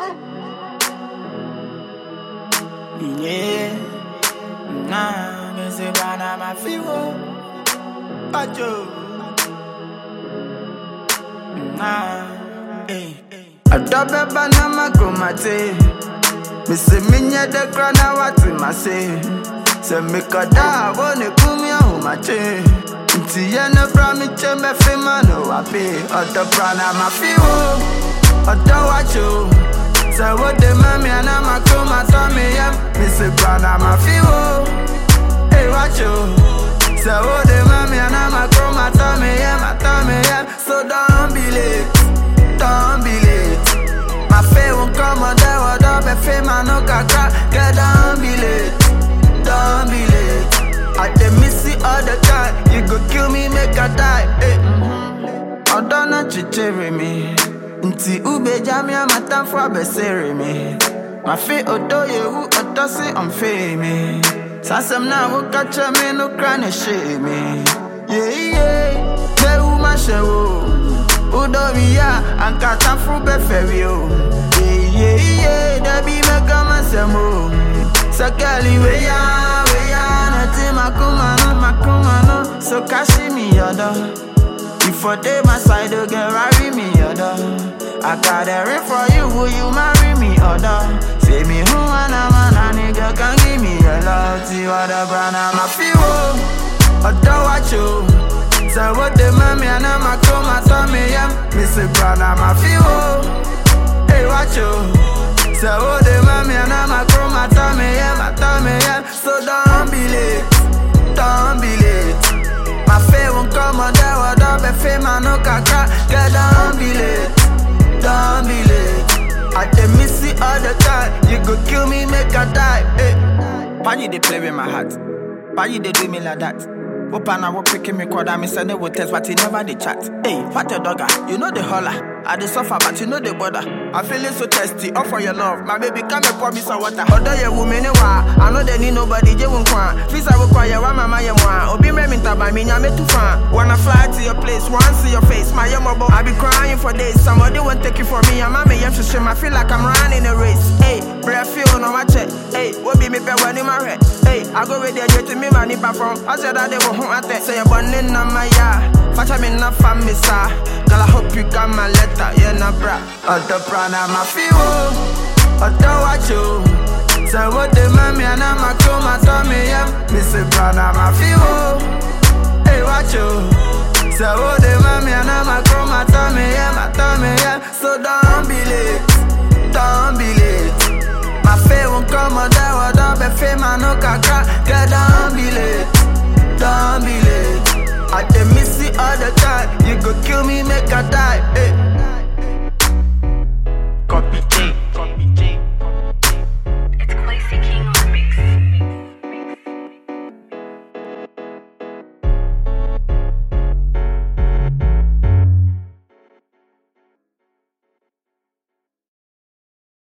Yeah, nah, me say bana ma fiwo, ajo, nah, eh. Adobe bana ma kumate, me say minya de grana wati ma say, se me kada wone kumya umache, inti yena bra mi chembe fima no wape, odo brana ma fiwo, odo wacho. So what the mommy and I'm a come and tell me yeah, Mr. Brown I'm a few. Hey watch you. So what the mommy and I'm a come and tell me yeah, so don't be late, don't be late. My face won't come on there, what up and fame I no kaka. Girl don't be late, don't be late. I dey miss you all the time. You go kill me, make I die. Hey. I don't know chichiri me. Nti ube jamia matamfo abesere me. My fe odo yehu odo se onfe me. Sasem na wo kacha me no cry ne shame me. Yeah, me uma shewo. Udo biya anka tamfo be ferio. Yeah, da bi me kama semo. Sakali we ya na ti makuma no. So kashi me yodo. If I day my side, you get marry me, other. I got a ring for you, will you marry me, other? Say me who and a man, a nigga can give me a love. See what the brand I'm a few, other watch you. So what the mommy and I'm a come and tell me, yeah, Mr. Brown, I'm a few. Hey, watch you. So what the mommy and I'm a come and tell me, yeah, so don't be late, don't be late. My face won't come on there, what up and fame I no kaka. Girl, don't be late, don't be late. I dey miss you all the time. You go kill me, make I die. Hey. Why you dey play with my heart? Why you dey do me like that? Open and picking me call me send it with text, but he never dey chat. Hey, what a dogger, you know the holler. I dey suffer, but you know the bother. I'm feeling so thirsty, all for your love. My baby, come and pour me some water. Although you woman, I know they need nobody, they won't want. Please, I will call you, why mama, you want. Obi me minta by me, I'm too far. Wanna fly to your place, want see your face, my mobile. I be crying for days, somebody won't take it for me. I'm a young shame, I feel like I'm running a race. Hey, breath feel no my check. Hey, what be me pay when in my head? Hey, I go with the to me, money from. I said that they were home at that. Say you're born in my yard. Fatcha me na family, sir. Girl, I hope you got my letter, yeah, na bra. Other brand, I'm a few. Other watch you. So what the mommy and I'm a come and tell me, yeah, Mr. Brown, I'm a few. Hey, watch you. So what the mommy and I'm a come and tell me, yeah, so don't be late, don't be late. My face won't come on there, what up and fame I no kaka.